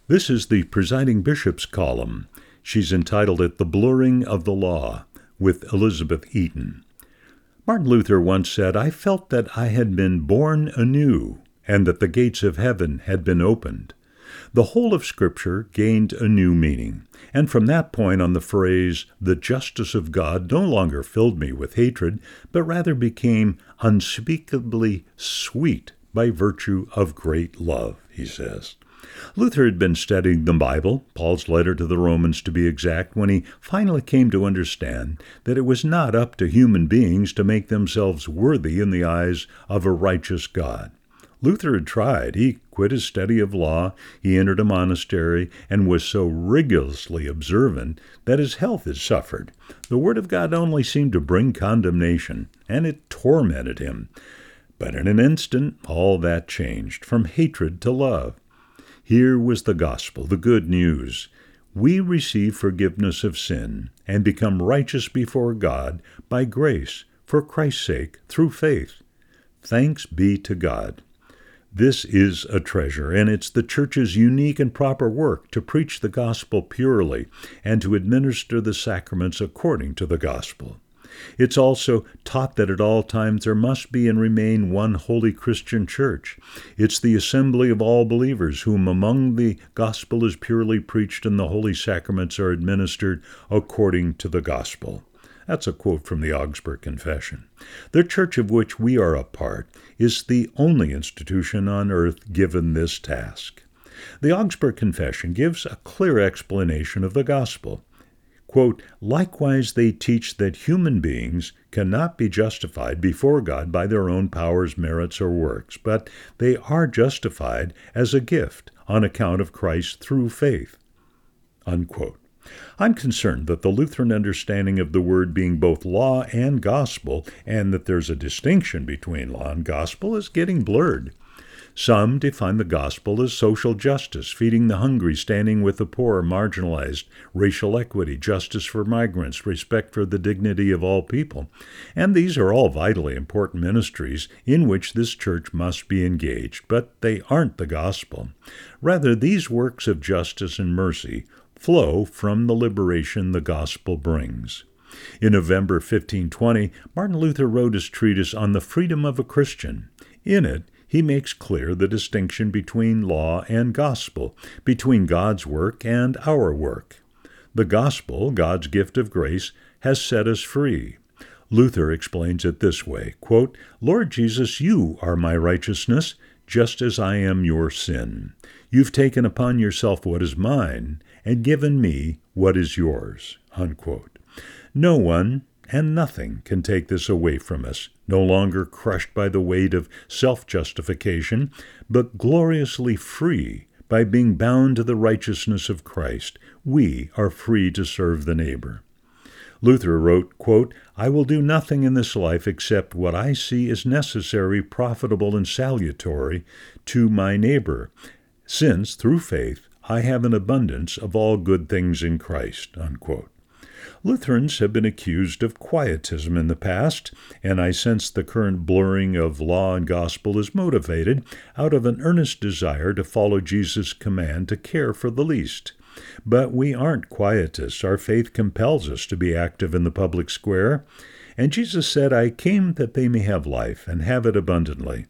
This is the Presiding Bishop's column. She's entitled it The Blurring of the Law, with Elizabeth Eaton. Martin Luther once said, "I felt that I had been born anew, and that the gates of heaven had been opened." The whole of Scripture gained a new meaning, and from that point on the phrase, "the justice of God," no longer filled me with hatred, but rather became unspeakably sweet by virtue of great love, he says. Luther had been studying the Bible, Paul's letter to the Romans to be exact, when he finally came to understand that it was not up to human beings to make themselves worthy in the eyes of a righteous God. Luther had tried. He quit his study of law, he entered a monastery, and was so rigorously observant that his health had suffered. The Word of God only seemed to bring condemnation, and it tormented him. But in an instant, all that changed, from hatred to love. Here was the gospel, the good news. We receive forgiveness of sin and become righteous before God by grace, for Christ's sake, through faith. Thanks be to God. This is a treasure, and it's the Church's unique and proper work to preach the gospel purely and to administer the sacraments according to the gospel. It's also taught that at all times there must be and remain one holy Christian church. It's the assembly of all believers, whom among the gospel is purely preached and the holy sacraments are administered according to the gospel. That's a quote from the Augsburg Confession. The church of which we are a part is the only institution on earth given this task. The Augsburg Confession gives a clear explanation of the gospel. Quote, "Likewise they teach that human beings cannot be justified before God by their own powers, merits, or works, but they are justified as a gift on account of Christ through faith." Unquote. I'm concerned that the Lutheran understanding of the word being both law and gospel, and that there's a distinction between law and gospel, is getting blurred. Some define the gospel as social justice, feeding the hungry, standing with the poor, marginalized, racial equity, justice for migrants, respect for the dignity of all people. And these are all vitally important ministries in which this church must be engaged, but they aren't the gospel. Rather, these works of justice and mercy flow from the liberation the gospel brings. In November 1520, Martin Luther wrote his treatise on the freedom of a Christian. In it, he makes clear the distinction between law and gospel, between God's work and our work. The gospel, God's gift of grace, has set us free. Luther explains it this way, quote, "Lord Jesus, you are my righteousness, just as I am your sin. You've taken upon yourself what is mine, and given me what is yours." Unquote. No one and nothing can take this away from us, no longer crushed by the weight of self-justification, but gloriously free by being bound to the righteousness of Christ. We are free to serve the neighbor. Luther wrote, quote, "I will do nothing in this life except what I see is necessary, profitable, and salutary to my neighbor, since, through faith, I have an abundance of all good things in Christ." Unquote. Lutherans have been accused of quietism in the past, and I sense the current blurring of law and gospel is motivated out of an earnest desire to follow Jesus' command to care for the least. But we aren't quietists. Our faith compels us to be active in the public square. And Jesus said, "I came that they may have life and have it abundantly."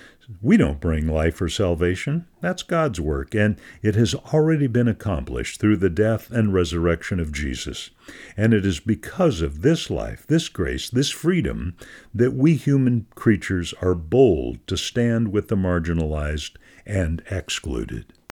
We don't bring life or salvation. That's God's work, and it has already been accomplished through the death and resurrection of Jesus. And it is because of this life, this grace, this freedom, that we human creatures are bold to stand with the marginalized and excluded.